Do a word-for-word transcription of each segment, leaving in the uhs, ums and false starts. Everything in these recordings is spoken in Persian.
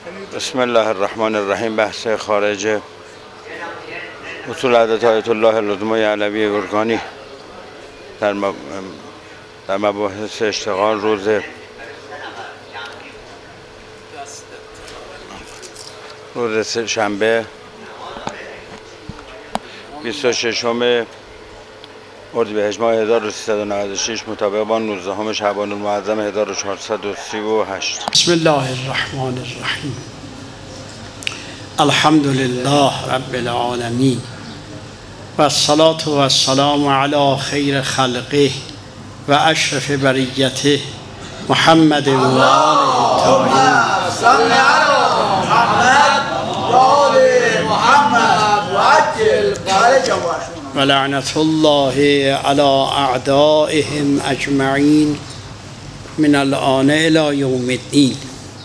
بسم الله الرحمن الرحیم. بحث خارج اصول عدد آیت الله العظمی علوی گرگانی در مب... در مباحث اشتغال روز روز شنبه بیست و ششم اردیبهشت ماه هزار و سیصد و نود و شش مطابق با نوزدهم شعبان المعظم هزار و چهارصد و سی و هشت. بسم الله الرحمن الرحیم. الحمد لله رب العالمین و الصلاة و السلام علی خیر خلقه و اشرف بریته محمد و آله الطاهرین. صل علی محمد و آل محمد و عجل فرجهم و لعنت الله علی اعدائهم اجمعین من الآن الی یوم الدین.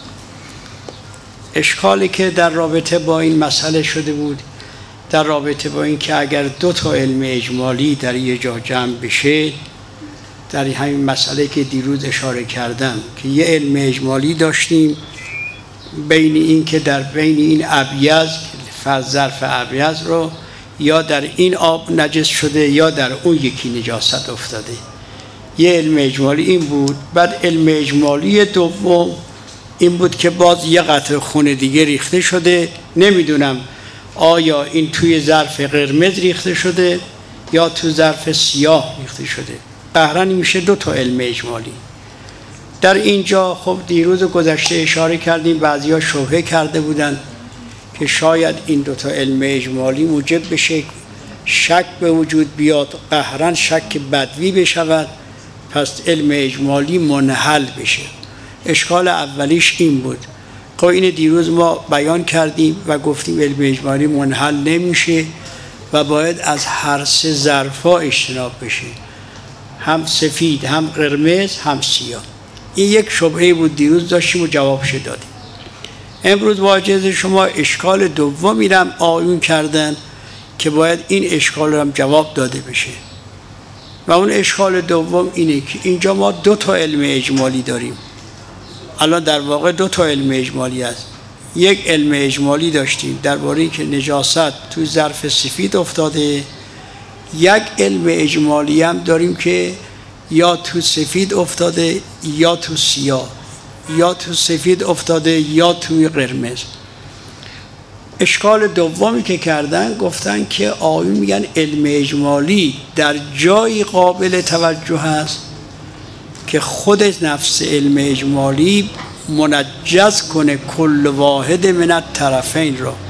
اشکالی که در رابطه با این مسئله شده بود، در رابطه با این که اگر دو تا علم اجمالی در یک جا جمع بشه، در همین مسئله که دیروز اشاره کردم که یه علم اجمالی داشتیم بین این که در بین این ابیض ظرف ابیض رو یا در این آب نجس شده یا در اون یکی نجاست افتاده. یه علم اجمالی این بود. بعد علم اجمالی دوم این بود که باز یه قطره خون دیگه ریخته شده، نمیدونم آیا این توی ظرف قرمز ریخته شده یا تو ظرف سیاه ریخته شده. قهرن میشه دو تا علم اجمالی. در اینجا خب دیروز گذشته اشاره کردیم، بعضیا شبهه کرده بودن که شاید این دو تا علم اجمالی موجب بشه شک به وجود بیاد، قهرن شک بدوی بشود، پس علم اجمالی منحل بشه. اشکال اولیش این بود. خب این دیروز ما بیان کردیم و گفتیم علم اجمالی منحل نمیشه و باید از هر سه ظرفا اجتناب بشه، هم سفید هم قرمز هم سیاه. این یک شبهه بود دیروز داشتیم و جوابش دادیم. امروز واجد شما اشکال دوم میرم آیون کردن که باید این اشکال رو هم جواب داده بشه و اون اشکال دوم اینه که اینجا ما دو تا علم اجمالی داریم. الان در واقع دو تا علم اجمالی است. یک علم اجمالی داشتیم درباره اینکه نجاست توی ظرف سفید افتاده، یک علم اجمالی هم داریم که یا تو سفید افتاده یا تو سیاه، یا تو سفید افتاده یا توی قرمز. اشکال دومی که کردن گفتن که آیون میگن علم اجمالی در جایی قابل توجه است که خود نفس علم اجمالی منجز کنه کل واحد من الطرفین را.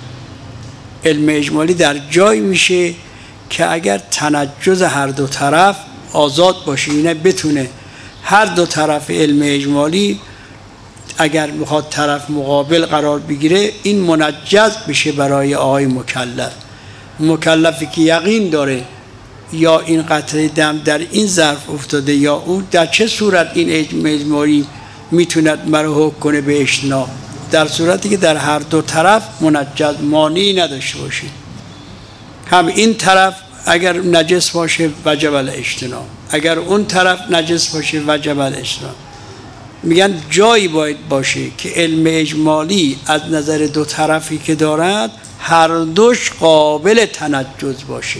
علم اجمالی در جایی میشه که اگر تنجز هر دو طرف آزاد باشه، اینه بتونه هر دو طرف علم اجمالی اگر میخواد طرف مقابل قرار بگیره این منجز بشه برای آقای مکلف. مکلفی که یقین داره یا این قطره دم در این ظرف افتاده یا اون، در چه صورت این علم اجمالی میتوند مرا حکم کنه به اجتناب؟ در صورتی که در هر دو طرف منجز مانعی نداشته باشه. هم این طرف اگر نجس باشه وجب الاجتناب، اگر اون طرف نجس باشه وجب الاجتناب. میگن جایی باید باشه که علم اجمالی از نظر دو طرفی که دارد هر دوش قابل تنجز باشه.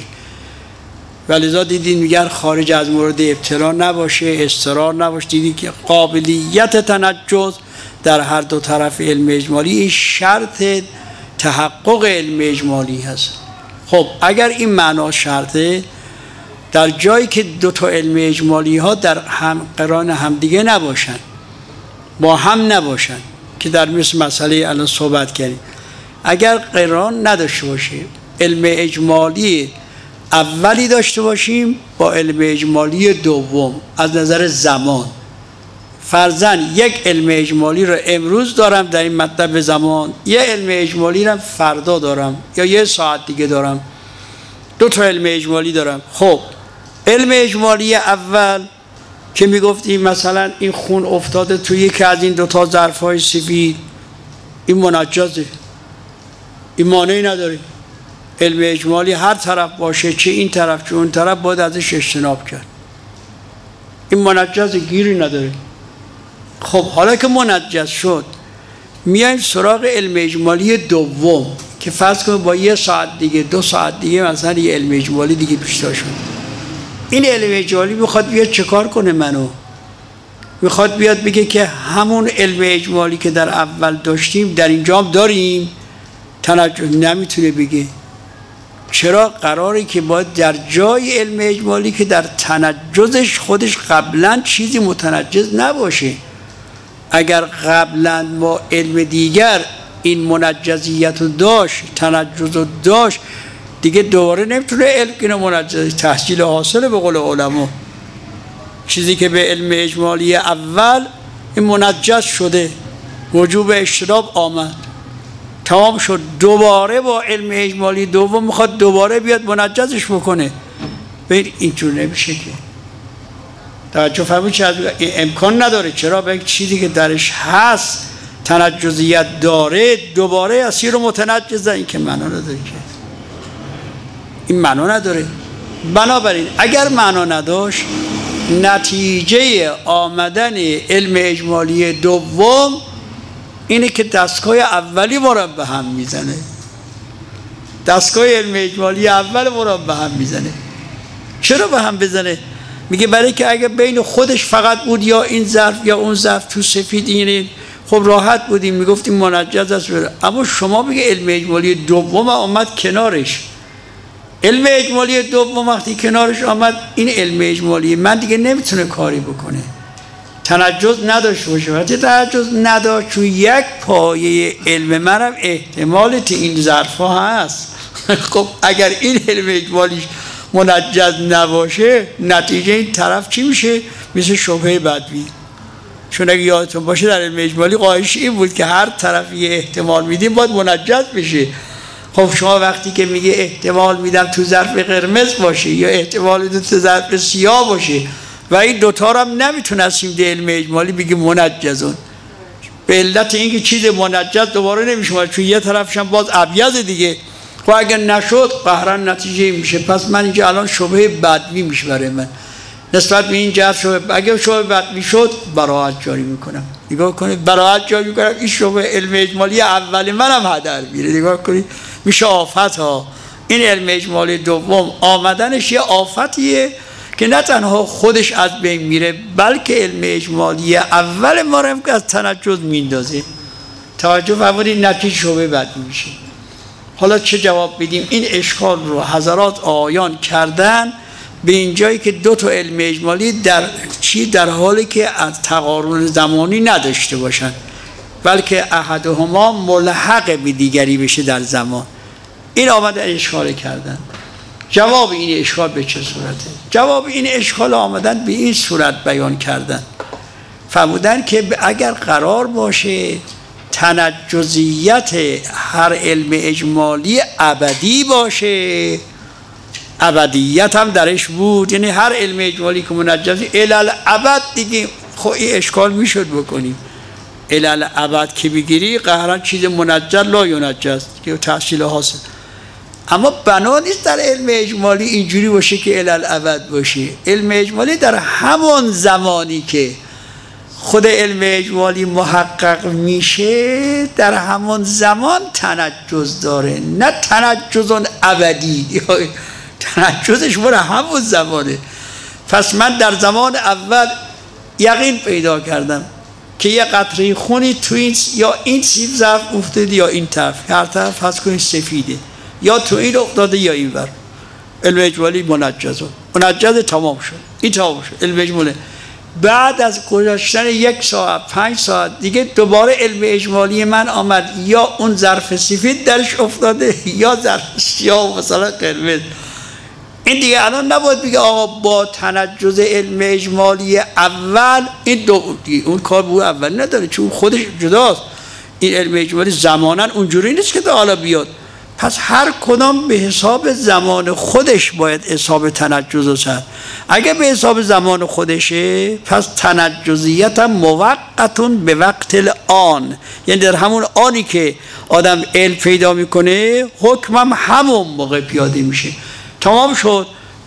ولذا دیدین میگن خارج از مورد ابتلا نباشه، اضطرار نباشه. دیدین که قابلیت تنجز در هر دو طرف علم اجمالی این شرط تحقق علم اجمالی هست. خب اگر این معنا شرطه، در جایی که دو تا علم اجمالی ها در هم قران همدیگه نباشن، با هم نباشن، که در مثل مسئله الان صحبت کردیم، اگر قران نداشته باشه، علم اجمالی اولی داشته باشیم با علم اجمالی دوم از نظر زمان، فرضاً یک علم اجمالی رو امروز دارم در این مطلب زمان، یه علم اجمالی رو فردا دارم یا یه ساعت دیگه دارم، دو تا علم اجمالی دارم. خب علم اجمالی اول که میگفتیم مثلا این خون افتاده توی یکی از این دو تا ظرف‌های سفید، این منجزه، این مانعی نداره. علم اجمالی هر طرف باشه، چه این طرف چه اون طرف، باید ازش اجتناب کرد. این منجز گیری نداره. خب حالا که منجز شد، میایم سراغ علم اجمالی دوم که فرض کنیم با یه ساعت دیگه دو ساعت دیگه مثلا یه علم اجمالی دیگه پیشتا شد. این علم اجمالی میخواد بیاد چه کار کنه؟ منو میخواد بیاد بگه که همون علم اجمالی که در اول داشتیم در اینجا هم داریم. تنجز نمیتونه بگه. چرا؟ قراره که باید در جای علم اجمالی که در تنجزش خودش قبلا چیزی متنجز نباشه. اگر قبلا با علم دیگر این منجزیت رو داشت، تنجز رو داشت، دیگه دوباره نمیتونه علم اینو منجز تحصیل حاصله. به قول علما چیزی که به علم اجمالی اول این منجز شده، وجوب اشتراب آمد، تمام شد، دوباره با علم اجمالی دوم میخواد دوباره بیاد منجزش بکنه. ببین اینجور نمیشه که. توجه فرمایید چه امکان نداره. چرا؟ به چیزی که درش هست تنجزیت داره دوباره اسیر رو متنجز، این که معنا نداره، که این معنا نداره. بنابراین اگر معنا نداشت نتیجه آمدن علم اجمالی دوم اینه که دستگاه اولی ما رو به هم میزنه. دستگاه علم اجمالی اول ما رو به هم میزنه. چرا به هم بزنه؟ میگه برای که اگه بین خودش فقط بود یا این ظرف یا اون ظرف تو سفید اینه، خب راحت بودیم میگفتیم منجز است. اما شما بگه علم اجمالی دوم آمد کنارش. علم اجمالی دوم وقتی کنارش آمد، این علم اجمالی من دیگه نمیتونه کاری بکنه. تنجز نداشت باشه. وقتی تنجز نداشت، چون یک پایه علم منم احتمالت این ظرف ها هست. خب اگر این علم اجمالیش منجز نباشه، نتیجه این طرف چی میشه؟ مثل شبهه بدوی. چون اگه یادتون باشه در علم اجمالی قاعدش این بود که هر طرف یه احتمال میدیم باید منجز بشه. خب شما وقتی که میگه احتمال میدم تو ظرف قرمز باشه یا احتمال میدم تو ظرف سیاه باشه و این دوتا رو هم نمیتونستیم در علم اجمالی بگیم منجزون، به علت اینکه چیز منجز دوباره نمیشه، چون یه طرفش هم باز ابیض دیگه. خب اگر نشد قهرن نتیجه میشه. پس من اینجا الان شبهه بدوی میشه برای من نسبت به این جهت. شبهه اگر شبهه بدوی شد براءت جاری میکنم. نگاه کنید، براءت جاری میکنم. این شبهه علم اجمالی اول منم هدر میره. نگاه کنید میشه آفت ها. این علم اجمالی دوم آمدنش یه آفتیه که نه تنها خودش از بین میره، بلکه علم اجمالی اول ما رو هم که از تنجز میندازه. توجه فرمودید، نتیجه شبهه بدوی میشه. حالا چه جواب بدیم؟ این اشکال رو حضرات آیان کردن به این جایی که دو تا علم اجمالی در چی در حالی که از تقارن زمانی نداشته باشند، بلکه احدهما ملحق به دیگری بشه در زمان. این آمدن اشکال کردن. جواب این اشکال به چه صورته؟ جواب این اشکال آمدن به این صورت بیان کردن. فرمودن که اگر قرار باشه تنجزیت هر علم اجمالی ابدی باشه، ابدیت هم درش بود، یعنی هر علم اجمالی که منجزی الالعبد دیگه، خب این اشکال میشد بکنیم. الالعبد که بگیری قهران چیز منجز لا ینجز که تحصیل حاصل. اما بنا نیست در علم اجمالی اینجوری باشه که الالعبد باشه. علم اجمالی در همون زمانی که خود علم اجمالی محقق میشه در همون زمان تنجز داره، نه تنجز ابدی. تنجزش برای همون زمانه. پس من در زمان اول یقین پیدا کردم که یه قطره خونی تو این یا این سیب ظرف افتاده یا این طرف، هر طرف هست کنید سفیده، یا تو این افتاده یا این ور. علم اجمالی منجزه، منجز تمام شد. این تمام شد علم اجمالی. بعد از گذشتن یک ساعت پنج ساعت دیگه دوباره علم اجمالی من آمد، یا اون ظرف سفید درش افتاده یا ظرف سیاه مثلا قرمز. این دیگه الان نباید بگه آقا با تنجز علم اجمالی اول این دو دیگه اون کار بود اول نداره، چون خودش جداست. این علم اجمالی زمانا اونجوری نیست که تا حالا بیاد. پس هر کدام به حساب زمان خودش باید حساب تنجز رو کرد. اگه به حساب زمان خودشه پس تنجزیت هم موقتون به وقت الان، یعنی در همون آنی که آدم علم پیدا میکنه حکمم همون موقع پیاده میشه. تمام شد.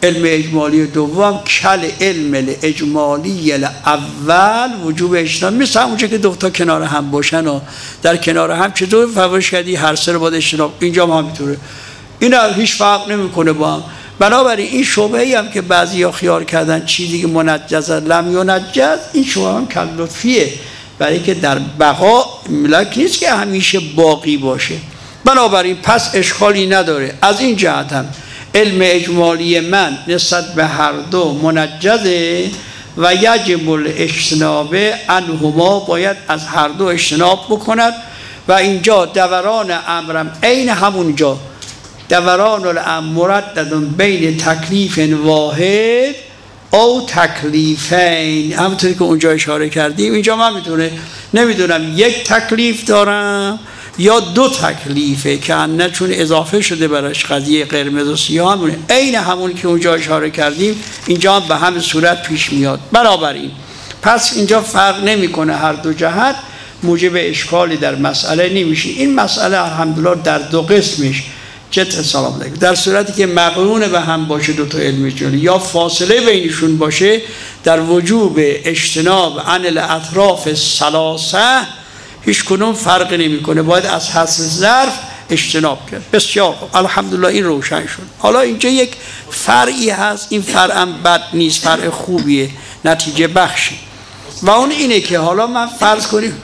علم اجمالی دوم کل علم اجمالی اول وجوب اجتناب، مثل همونجا که دو تا کنار هم باشن و در کنار هم چطور فرقش کردی هر سه رو باید اجتناب، اینجا هم همینطوره، این هیچ فرق نمیکنه با هم. بنابراین این شبهه‌ای هم که بعضیا خیال کردن چیزی که منجز لم ینجز، این شبهه هم کل لطفیه، برای که در بقا ملک نیست که همیشه باقی باشه. بنابراین پس اشکالی نداره. از این جهت هم علم اجمالی من نسبت به هر دو منجزه و یجب الاجتناب عنهما، باید از هر دو اجتناب بکند. و اینجا دوران امرم عین همونجا دوران الامر مردد بین تکلیف واحد او تکلیفین، همونطوری که اونجا اشاره کردیم اینجا من میتونه نمیدونم یک تکلیف دارم یا دو تکلیفه که نه چون اضافه شده براش قضیه قرمز و سیاه همونه، عین همون که اونجا اشاره کردیم اینجا هم به همین صورت پیش میاد. بنابراین پس اینجا فرق نمیکنه، هر دو جهت موجب اشکالی در مسئله نمیشه. این مسئله الحمدلله در دو قسمش جت سلام علیکم، در صورتی که مقرون به هم باشه دو تا علم اجمالی یا فاصله بینشون باشه، در وجوب اجتناب عن الاطراف الثلاثه هیچ کنون فرق نمیکنه، باید از حذف ظرف اجتناب کرد. بسیار خوب، الحمدلله این روشن شد. حالا اینجا یک فرعی هست، این فرع هم بد نیست، فرع خوبیه، نتیجه بخشی، و اون اینه که حالا من فرض کنیم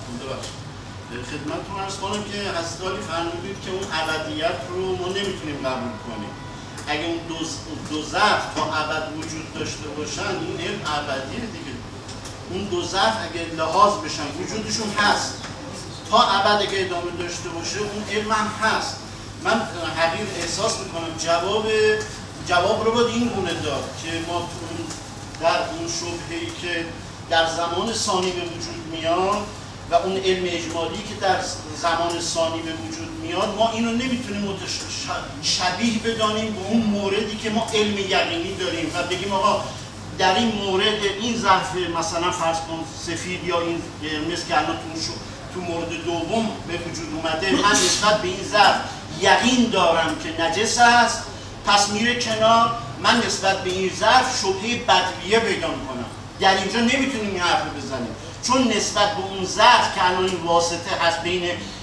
خدمتتون عرض کنم که حضرت علی فرمودید که اون ابدیت رو ما نمیتونیم قبول کنیم. اگه اون دو دو ظرف تا ابد وجود داشته باشن، این علم ابدیه دیگه. اون دو ظرف اگه لحاظ بشن وجودشون هست، تا ابد اگه ادامه داشته باشه اون علم هم هست. من حقیقت احساس میکنم جواب جواب رو باید این گونه داد که ما در اون شبهه‌ای که در زمان ثانی به وجود میاد و اون علم اجمالی که در زمان ثانی به وجود میاد، ما اینو نمیتونیم شبیه بدانیم به اون موردی که ما علم یقینی داریم و بگیم آقا در این مورد این ظرف مثلا فرض کن سفید یا این قرمز که الان تو تو مورد دوم به وجود اومده، من نسبت به این ظرف یقین دارم که نجس است، پس میره کنار، من نسبت به این ظرف شبهه بدویه پیدا میکنم. در اینجا نمیتونیم این حرف بزنیم، چون نسبت به اون ظرف که الان این واسطه هست بین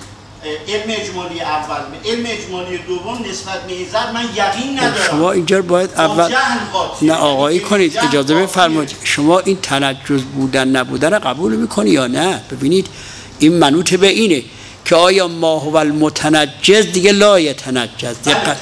علم اجمالی اول به علم اجمالی دوم، نسبت به این ظرف من یقین ندارم. شما اینجا باید اول نه آقایی کنید، اجازه بفرمایید. شما این تنجز بودن نبودن قبول میکنی یا نه؟ ببینید این منوط به اینه که آیا ما هو المتنجز دیگه لا یتنجز.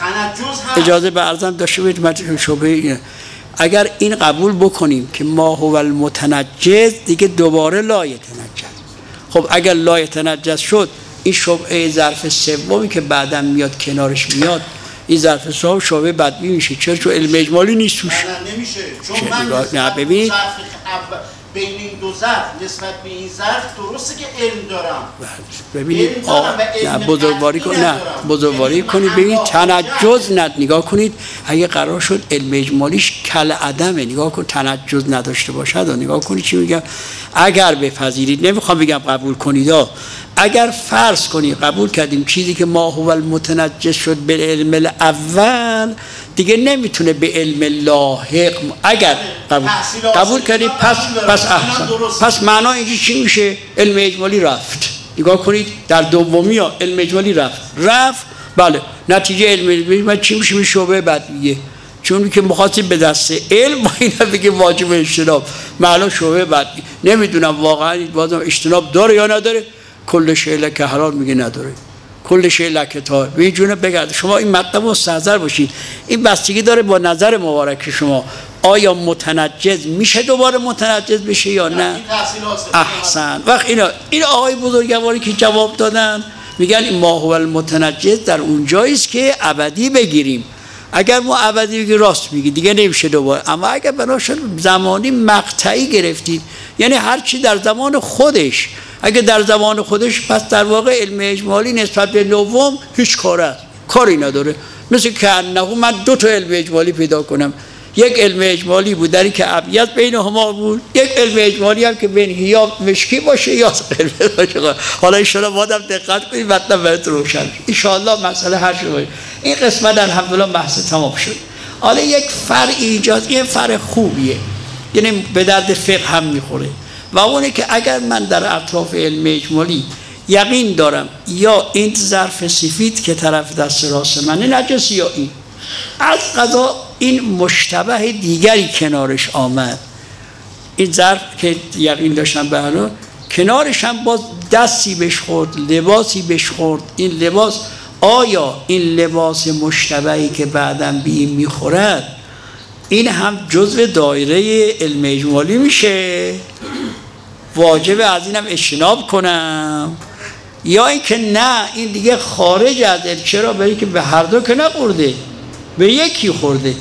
اجازه به عرضم داشته باشید، من شبهه اینه اگر این قبول بکنیم که ما هو المتنجز دیگه دوباره لا یتنجز. خب اگر لا یتنجز شد، این شبهه ظرف سومی که بعداً میاد کنارش میاد، این ظرف سوم شبهه بدبی میشه. چرا؟ چون علم اجمالی نیست توش. نه نمیشه، چون من نه ببینید بین این دو ظرف نسبت به این ظرف درسته که علم دارم، ببینید نه بزرگواری کن نه بزرگواری کنید. ببینید تنجز ند نگاه کنید، اگه قرار شد علم اجمالیش کل عدمه، نگاه کن تنجز نداشته باشد و نگاه کنید چی میگم. اگر بپذیرید، نمیخوام بگم قبول کنید ها، اگر فرض کنید قبول کردیم چیزی که ما هو المتنجز شد به علم الاول دیگه نمیتونه به علم لاحق، اگر قبول, قبول کردیم پس پس احسن، پس معنا اینجا چی میشه؟ علم اجمالی رفت. نگاه کنید در دومی ها علم اجمالی رفت رفت بله، نتیجه علم اجمالی چی میشه؟ شعبه بدویه، چون که مخاطب به دست علم با اینا بگه واجب اجتناب، معنا شعبه بدویه. نمیدونم واقعا بازم اجتناب داره یا نداره. کل شیء لک حلال میگه نداره، کل شیء لک طاهر. به این جونه بگرد. شما این مطلب مستحضر باشید، این بستگی داره با نظر مبارک شما، آیا متنجز میشه دوباره متنجز بشه یا نه؟ احسن. وقت اینا این آقای بزرگواری که جواب دادن میگن این ما هو المتنجز در اونجایی است که ابدی بگیریم. اگر ما ابدی بگیریم راست میگی دیگه نمیشه دوباره، اما اگر بناشد زمانی مقطعی گرفتید، یعنی هر چی در زمان خودش، اگه در زمان خودش، پس در واقع علم اجمالی نسبت به نوم هیچ کاره کاری نداره. مثل که انه من دو تا علم اجمالی پیدا کنم، یک علم اجمالی بود در این که ابیض بین هما بود، یک علم اجمالی هم که بین یا مشکی باشه یا قرمز باشه. حالا ان شاء الله بازم دقت کنید مطلب براتون روشن ان شاء الله مسئله حل شد. این قسمت الحمدلله بحث تمام شد. حالا یک فرع ایجاد، این فرع خوبیه، یعنی به درد فقه هم میخوره و اونه که اگر من در اطراف علم اجمالی یقین دارم یا این ظرف سفید که طرف دست راست منه نجس یا این، از قضا این مشتبه دیگری کنارش آمد، این ظرف که یقین داشتم به حالا کنارش هم باز دستی بهش خورد، لباسی بهش خورد، این لباس آیا این لباس مشتبهی که بعداً به این میخورد این هم جزء دایره علم اجمالی میشه، واجبه از اینم اجتناب کنم، یا اینکه نه این دیگه خارج از علم؟ چرا؟ برای که به هر دو که نخورده، به یکی خورده.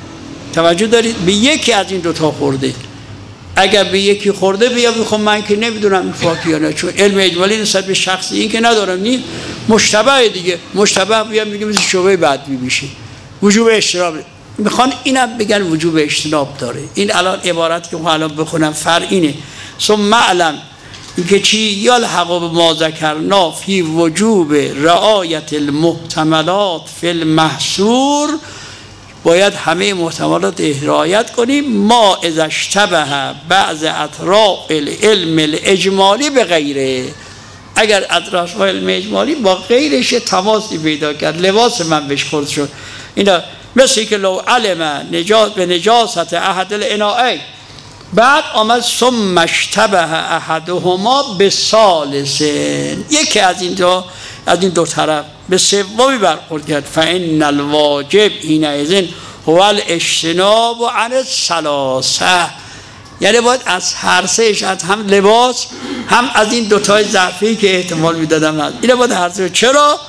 توجه دارید؟ به یکی از این دوتا خورده. اگر به یکی خورده بیا بخون من که نمیدونم این فاکی یا نه، چون علم اجمالی نسبت به شخصی این که ندارم، نیست مشتبه دیگه، مشتبه بیا میگه مثل شبهه بدوی میشه، وجوب اجتناب. میخوان اینم بگن وجوب اجتناب داره. این الان عبارت که الان بخونم فرع اینه. ثم معلم اینکه چی؟ یلحق بما ذکرنا فی وجوب رعایت المحتملات فی المحصور، باید همه محتملات رعایت کنیم. ما اذا اشتبه بعض اطراف العلم الاجمالی به غیره، اگر اطراف علم اجمالی با غیرش تماسی پیدا کرد، لباس من بهش خورد شد، اینا مثل که لو علم نجاس به نجاست احد الانائی، بعد آمد ثم اشتبه احدهما به ثالثین، یکی از این دو از این دو طرف به سومی برخورد کرد، فان الواجب حینئذ هو الاجتناب عن الثلاثه، یعنی باید از هر سهش، از هم لباس هم از این دوتای ظرفی که احتمال میدادم هست، اینا باید هر سه. چرا؟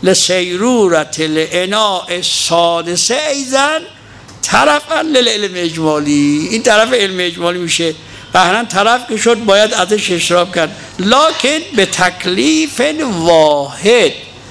لسیرورت الاناء الثالثه ایضا طرفا للعلم اجمالی، این طرف علم اجمالی میشه، بهرن طرف که شد باید ازش اشتراب کرد، لکن به تکلیف واحد،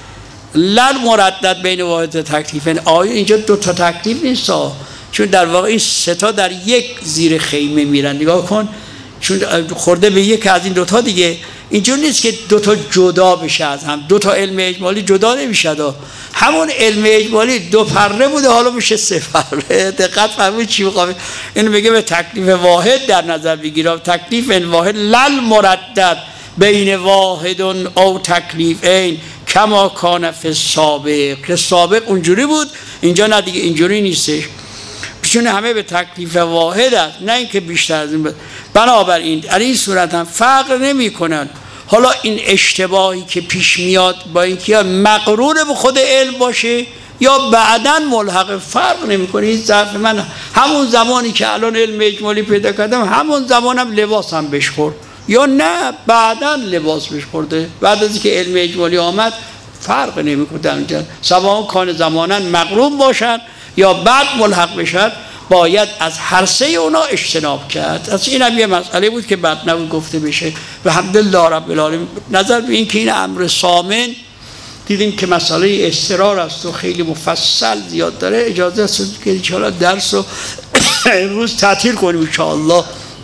لن مردد بین واحد تکلیف. آیا اینجا دو تا تکلیف نیست، چون در واقع این سه تا در یک زیر خیمه میرن، نگاه کن، چون خورده به یک از این دوتا دیگه، اینجور نیست که دوتا جدا بشه از هم، دوتا علم اجمالی جدا نمیشه، همون علم اجمالی دو پره بوده حالا میشه سه پره. دقت فرمایید چی میخوام اینو میگه، به تکلیف واحد در نظر بگیرم، تکلیف واحد لل مردد بین واحد او تکلیفین کما کان فی السابق، که سابق اونجوری بود اینجا نه دیگه اینجوری نیستش، چون همه به تکلیف واحد است، نه اینکه بیشتر از این. بنابراین در این صورت هم فرق نمی کنن. حالا این اشتباهی که پیش میاد با اینکه مقرون به خود علم باشه یا بعداً ملحق، فرق نمی کنه. این ظرف من همون زمانی که الان علم اجمالی پیدا کردم همون زمانم لباسم بهش خورد، یا نه بعداً لباس بهش خورده، بعد از اینکه علم اجمالی آمد فرق نمی کنه در اینجا، سواء کان زماناً مقرون باشن یا بعد ملحق بشن، باید از هر سه اونا اجتناب کرد. از این هم یه مسئله بود که بعد نبود گفته بشه. و الحمدلله رب العالمین نظر به این که این امر ثامن دیدیم که مسئله اضطرار است و خیلی مفصل زیاد داره، اجازه است که انشاءالله درس رو امروز تعطیل کنیم، انشاءالله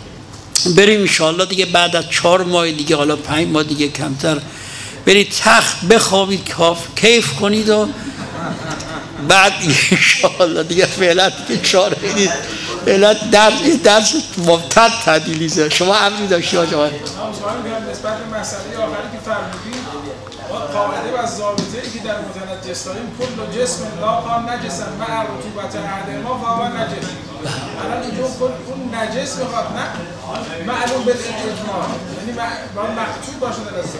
بریم انشاءالله دیگه بعد از چهار ماه دیگه، حالا پنج ماه دیگه کمتر، برید تخت بخوابید، کاف کیف کنید و بعد انشاءالله دیگه فعلا دیگه چاره نیست، فعلا درس درس مبتد تعدیلیزه. شما امری داشتی آقا؟ سوال می‌کنم نسبت به مسئله آخری که فرمودید، قاعده و ضابطه‌ای که در متنجس داریم، کل جسم لاقا نجسا مع رطوبت احدهما فهو نجس. الان اینجا اون نجس میخواد، نه معلوم بالاجماع، یعنی باید مقصود باشه در اصل.